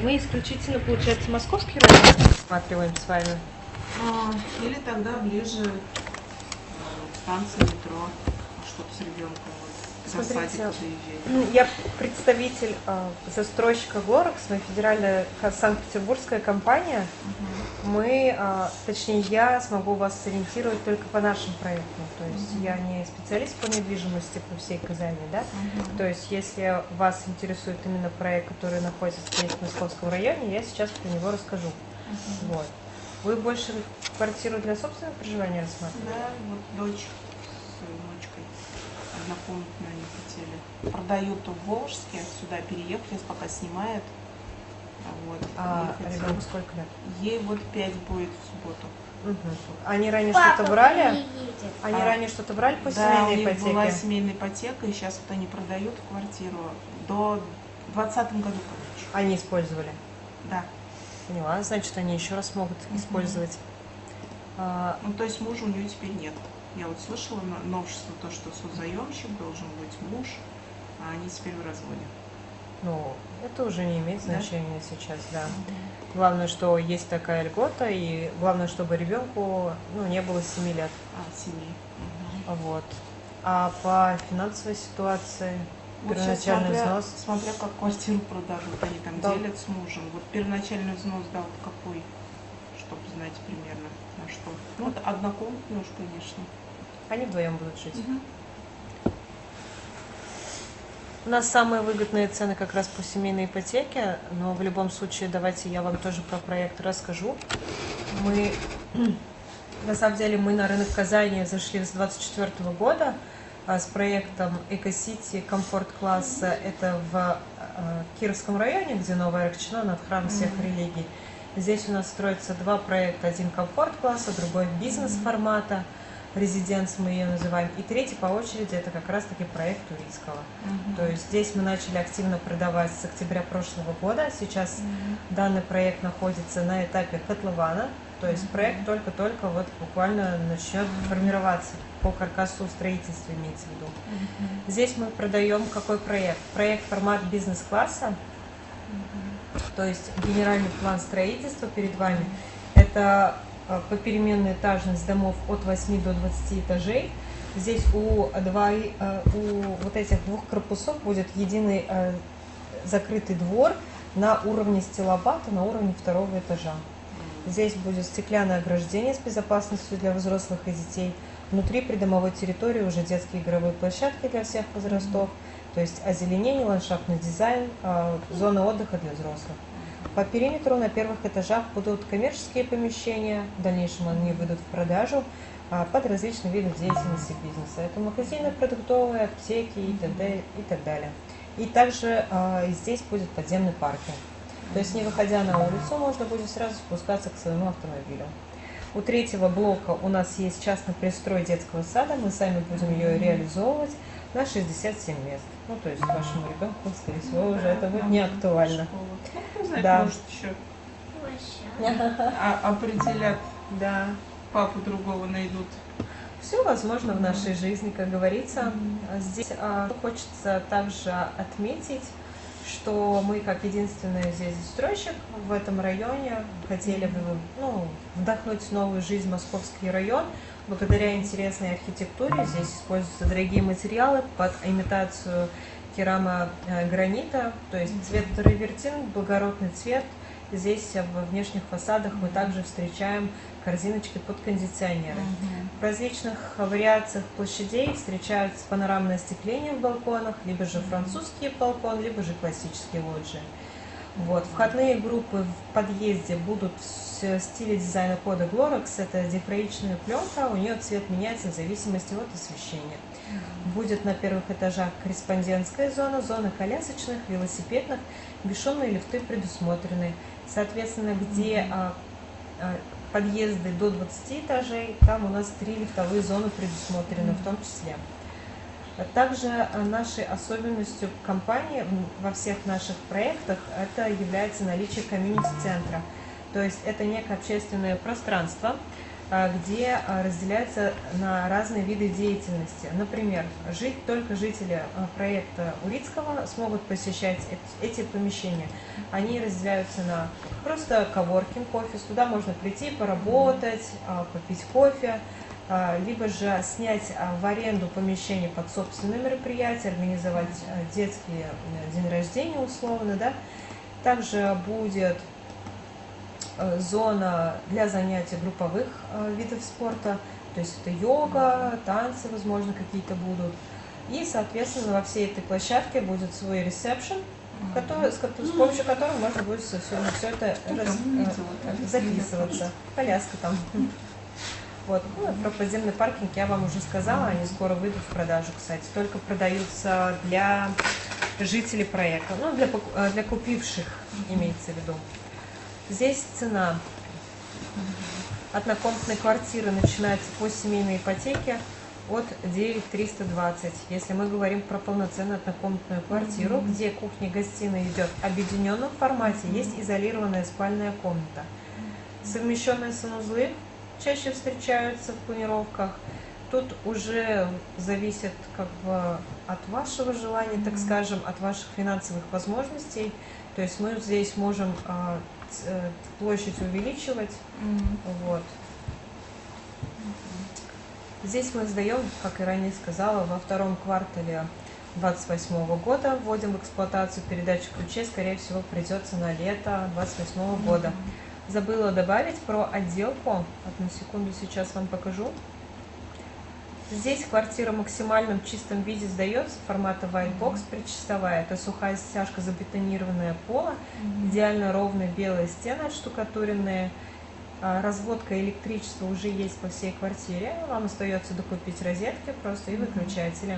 мы исключительно, получается, московский район рассматриваем с вами. Или тогда ближе станция метро, что-то с ребенком, вот, за садик доезжать. Я представитель застройщика Glorex, мы федеральная санкт-петербургская компания. Мы, точнее, я смогу вас сориентировать только по нашим проектам. То есть я не специалист по недвижимости по всей Казани, да? То есть если вас интересует именно проект, который находится здесь в Московском районе, я сейчас про него расскажу. Вот. Вы больше квартиру для собственного проживания рассматриваете? Да, вот дочь с внучкой однокомнатную они хотели. Продают в Волжске, сюда переехали, пока снимает. Вот. Ребенку сколько лет? Ей вот 5 будет в субботу. Они ранее что-то брали? Они ранее что-то брали по семейной ипотеке? Да, у них была семейная ипотека, и сейчас вот они продают квартиру до 2020 году, короче. Они использовали? Да. Поняла, значит, они еще раз могут использовать. Ну, то есть мужа у нее теперь нет. Я вот слышала новшество, то, что созаемщик должен быть муж, а они теперь в разводе. Ну, это уже не имеет значения сейчас, да. Главное, что есть такая льгота, и главное, чтобы ребенку не было 7 лет. 7. Вот. А по финансовой ситуации, вот первоначальный взнос? Смотря как квартиру продадут, они там делят с мужем. Вот первоначальный взнос, да, вот какой, чтобы знать примерно на что. Ну, вот однокомнатный уж, конечно. Они вдвоем будут жить. У нас самые выгодные цены как раз по семейной ипотеке, но в любом случае давайте я вам тоже про проект расскажу. На самом деле мы на рынок Казани зашли с 2024 года с проектом Эко-Сити комфорт-класса. Это в Кировском районе, где Новая Аркчино, над храм всех религий. Здесь у нас строятся два проекта. Один комфорт-класса, другой бизнес-формата. Резиденс мы ее называем. И третий по очереди это как раз таки проект Турицкого. То есть здесь мы начали активно продавать с октября прошлого года. Сейчас данный проект находится на этапе котлована. То есть проект только-только вот буквально начнет формироваться по каркасу строительства, имеется в виду. Здесь мы продаем какой проект? Проект формат бизнес-класса. То есть генеральный план строительства перед вами. Это попеременная этажность домов от 8 до 20 этажей. Здесь у вот этих двух корпусов будет единый закрытый двор на уровне стилобата, на уровне второго этажа. Здесь будет стеклянное ограждение с безопасностью для взрослых и детей. Внутри придомовой территории уже детские игровые площадки для всех возрастов, то есть озеленение, ландшафтный дизайн, зоны отдыха для взрослых. По периметру на первых этажах будут коммерческие помещения, в дальнейшем они выйдут в продажу под различные виды деятельности бизнеса. Это магазины продуктовые, аптеки и т.д. и так далее. И также здесь будет подземный паркинг. То есть, не выходя на улицу, можно будет сразу спускаться к своему автомобилю. У третьего блока у нас есть частный пристрой детского сада, мы сами будем ее реализовывать на 67 мест. Ну, то есть вашему ребенку, скорее всего, уже это будет не актуально. Да. Может, еще определят, папу другого найдут. Все возможно в нашей жизни, как говорится. Здесь хочется также отметить, что мы, как единственный здесь застройщик в этом районе, хотели бы вдохнуть в новую жизнь московский район. Благодаря интересной архитектуре здесь используются дорогие материалы под имитацию керамогранита, то есть цвет травертин, благородный цвет. Здесь в внешних фасадах мы также встречаем корзиночки под кондиционеры. В различных вариациях площадей встречаются панорамное остекление в балконах, либо же французский балкон, либо же классические лоджии. Вот. Входные группы в подъезде будут в стиле дизайна кода Glorex. Это дихроичная пленка, у нее цвет меняется в зависимости от освещения. Будет на первых этажах корреспондентская зона, зона колясочных, велосипедных, бесшумные лифты предусмотрены. Соответственно, где подъезды до 20 этажей, там у нас 3 лифтовые зоны предусмотрены в том числе. Также нашей особенностью компании во всех наших проектах это является наличие комьюнити-центра. То есть это некое общественное пространство, где разделяется на разные виды деятельности. Например, только жители проекта Урицкого смогут посещать эти помещения. Они разделяются на просто коворкинг, офис. Туда можно прийти, поработать, попить кофе, либо же снять в аренду помещение под собственные мероприятия, организовать детский день рождения условно, да. Также будет зона для занятий групповых видов спорта, то есть это йога, танцы, возможно, какие-то будут. И, соответственно, во всей этой площадке будет свой ресепшн, с помощью которого можно будет все это записываться. Коляска там. Вот. Ну, про подземный паркинг я вам уже сказала, они скоро выйдут в продажу, кстати. Только продаются для жителей проекта, ну, для купивших, имеется в виду. Здесь цена однокомнатной квартиры начинается по семейной ипотеке от 9320. Если мы говорим про полноценную однокомнатную квартиру, где кухня-гостиная идет в объединенном формате, есть изолированная спальная комната. Совмещенные санузлы чаще встречаются в планировках. Тут уже зависит как бы от вашего желания, так скажем, от ваших финансовых возможностей. То есть мы здесь можем площадь увеличивать. Вот. Здесь мы сдаем, как и ранее сказала, во втором квартале 2028 года. Вводим в эксплуатацию передачу ключей, скорее всего, придется на лето 2028 года. Забыла добавить про отделку. Одну секунду, сейчас вам покажу. Здесь квартира в максимальном чистом виде сдается, формата white box, предчистовая. Это сухая стяжка, забетонированная пола, идеально ровные белые стены отштукатуренные. Разводка электричества уже есть по всей квартире. Вам остается докупить розетки просто и выключатели.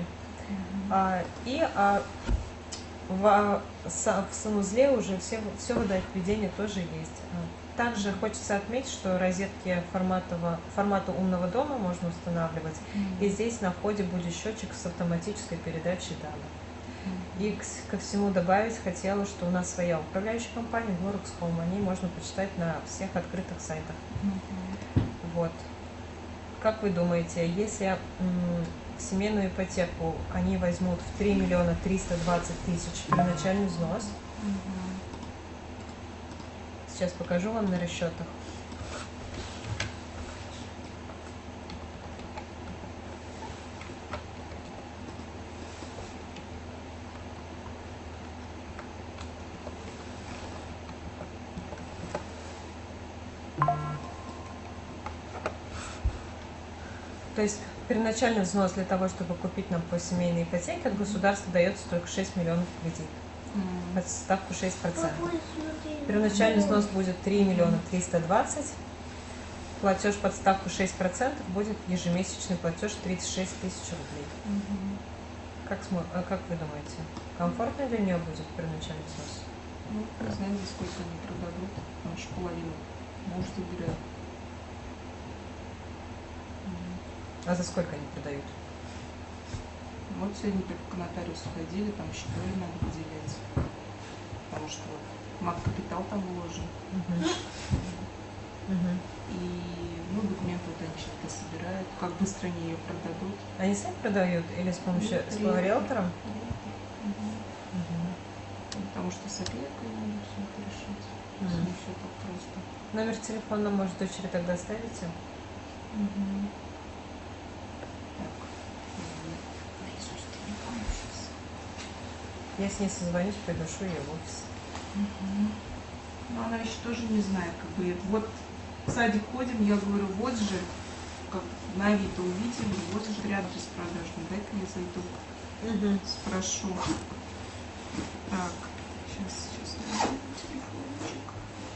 В санузле уже все водоотведение тоже есть. Также хочется отметить, что розетки формата умного дома можно устанавливать. И здесь на входе будет счетчик с автоматической передачей данных. И ко всему добавить хотела, что у нас своя управляющая компания Glorux Home. О ней можно почитать на всех открытых сайтах. Вот. Как вы думаете, если семейную ипотеку они возьмут в 3 миллиона 320 тысяч первоначальный взнос? Сейчас покажу вам на расчетах. То есть первоначальный взнос для того, чтобы купить нам по семейной ипотеке, от государства дается только 6 миллионов кредит. Под ставку 6%. Первоначальный взнос будет 3 миллиона 320. Платеж под ставку 6% будет ежемесячный платеж 36 тысяч рублей. Как вы думаете, комфортно для нее будет первоначальный взнос? Ну, не знаю, за сколько они продадут. Нашу половину муж забирает. А за сколько они продают? Вот сегодня только к нотариусу ходили, там считали, надо выделять. Потому что мат-капитал там вложен. И документы вот они что-то собирают. Как быстро они ее продадут? Они сами продают или с помощью риэлтора? Потому что с опекой надо все это решить. Не все так просто. Номер телефона, может, дочери тогда оставите? Я с ней созвонюсь, приглашу ее в офис. Но она еще тоже не знает, как бы. Вот в садик ходим, я говорю, вот же, как на Авито увидели, вот же ряд беспродажный, дай-ка я зайду, спрошу. Так, сейчас найду телефончик.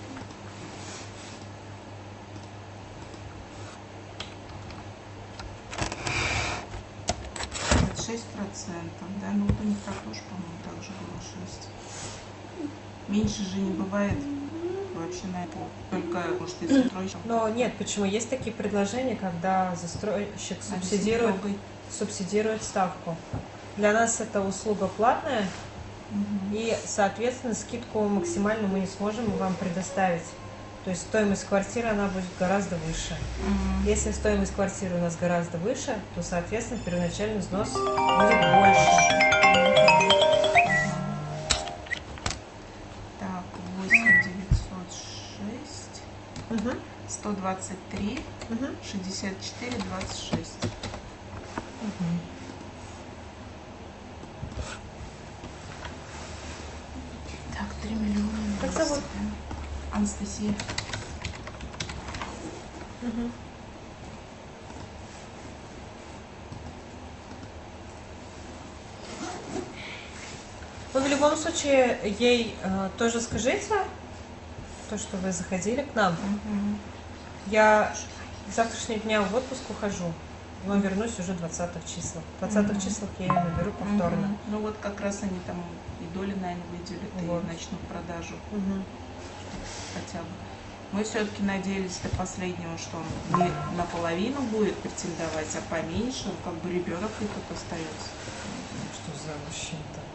6%, да, ну вот у них так тоже, по-моему, так же было 6. Меньше же не бывает вообще на это. Только, может, если застройщик. Но нет, почему? Есть такие предложения, когда застройщик субсидирует ставку. Для нас это услуга платная, и, соответственно, скидку максимальную мы не сможем вам предоставить. То То есть стоимость квартиры, она будет гораздо выше. Если стоимость квартиры у нас гораздо выше, то, соответственно, первоначальный взнос будет больше. Так, 8906, Мгм. 123, Мгм. 64, 26. Мгм. Так, 3 миллиона. Как зовут? Анастасия. Мгм. Ну, в любом случае, ей тоже скажите, то, что вы заходили к нам. Я с завтрашнего дня в отпуск ухожу, но вернусь уже 20 числа. 20 числах я ее наберу повторно. Ну вот как раз они там и доли, наверное, выделят, Вот. и начнут продажу Мгм. хотя бы. Мы все-таки надеялись до последнего, что он не наполовину будет претендовать, а поменьше, как бы ребенок и тут остается. Что за мужчина такой?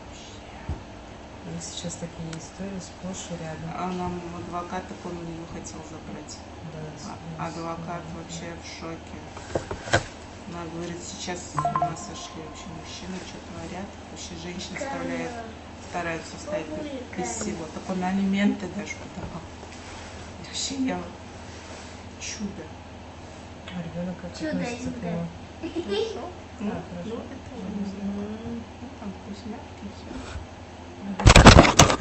И сейчас такие истории сплошь и рядом. А нам адвокат, так он ее хотел забрать. Да, Адвокат вообще в шоке. Она говорит, сейчас с ума сошли вообще мужчины, что творят. Вообще женщины стараются стать без всего. Так он алименты даже подавал. Вообще я чудо. А ребенок как Чудо относится к Инга. нему? Хорошо. Ну, хорошо. любит его, не знаю. Ну, там вкусняшки и все.